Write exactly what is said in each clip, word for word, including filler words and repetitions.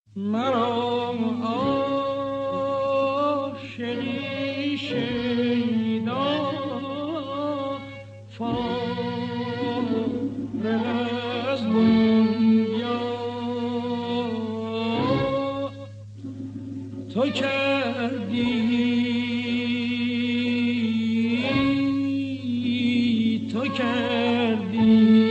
مرا عاشقی شیدا فارغ از دنیا تو کردی تو کردی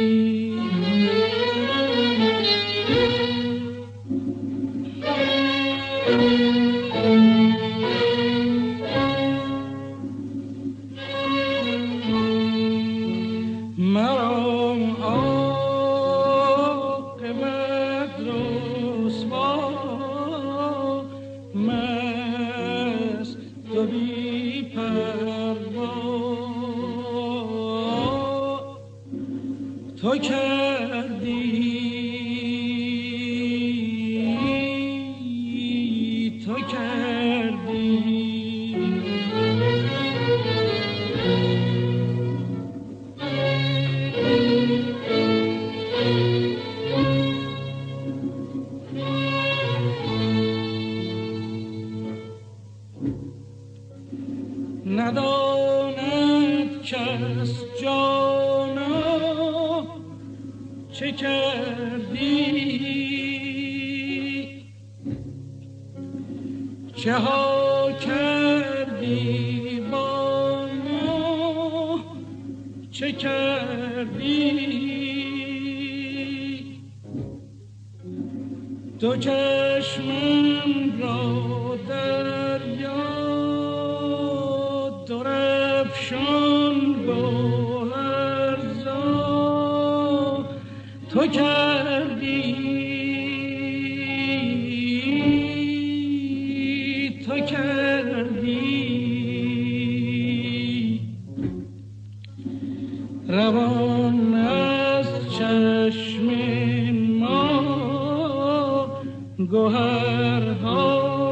تو کردی تو کردی نداند کس جانا چه کردی چه ها کردی با ما چه کردی دو چشمم را دریا درفشان گوهرزا تو کردی تو کردی روان از چشم ما گوهرها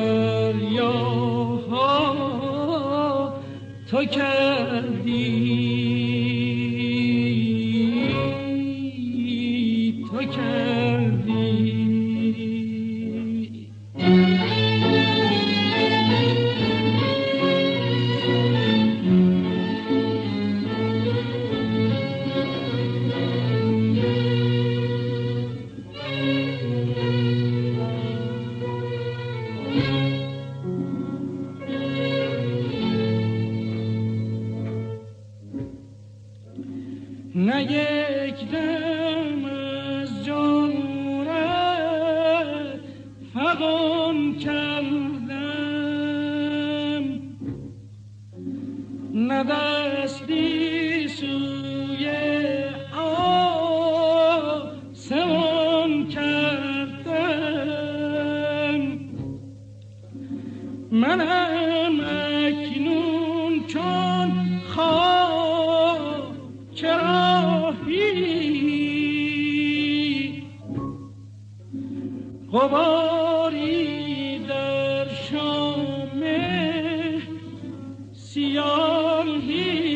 دریاها تو کردی تو کردی نه یک دم از جانورت فغان کردم نه دستی سوی آسمان کردم منم اکنون چون خواه چراهی غباری در شام سیاهی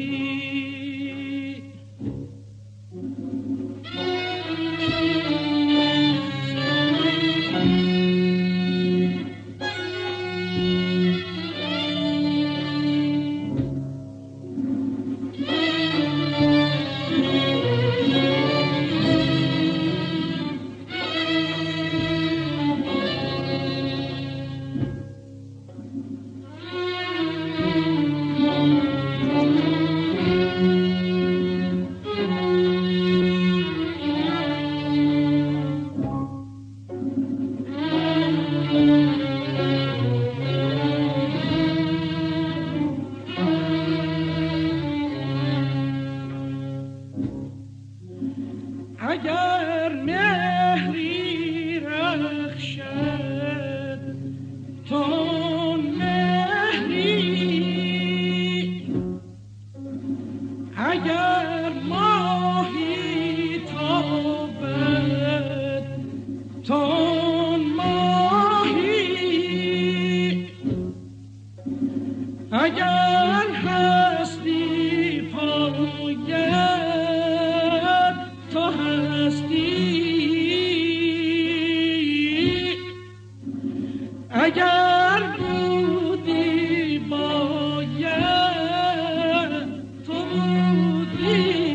اگر مهری رخشد تو مهری اگر ماهی تابد تو ماهی اگر هستی پاید تو هستی اگر بودی باید تو بودی.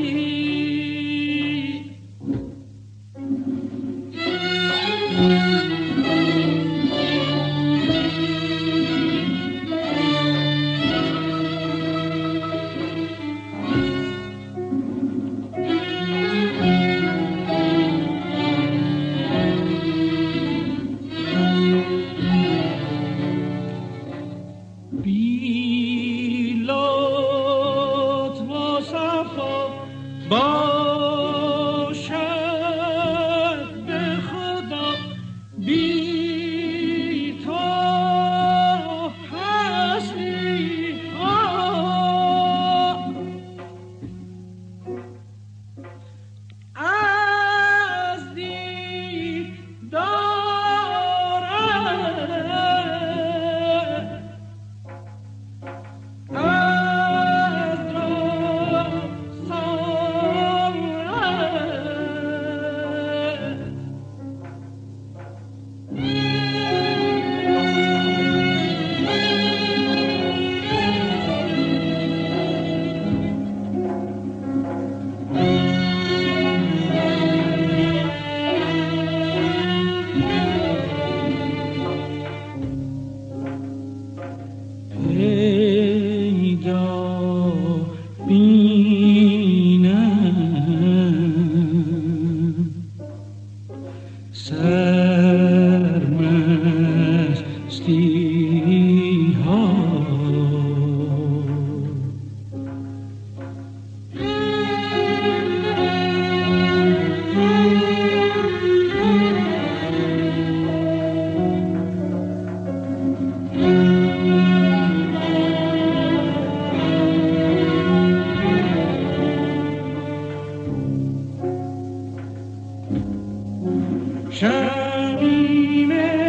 Shining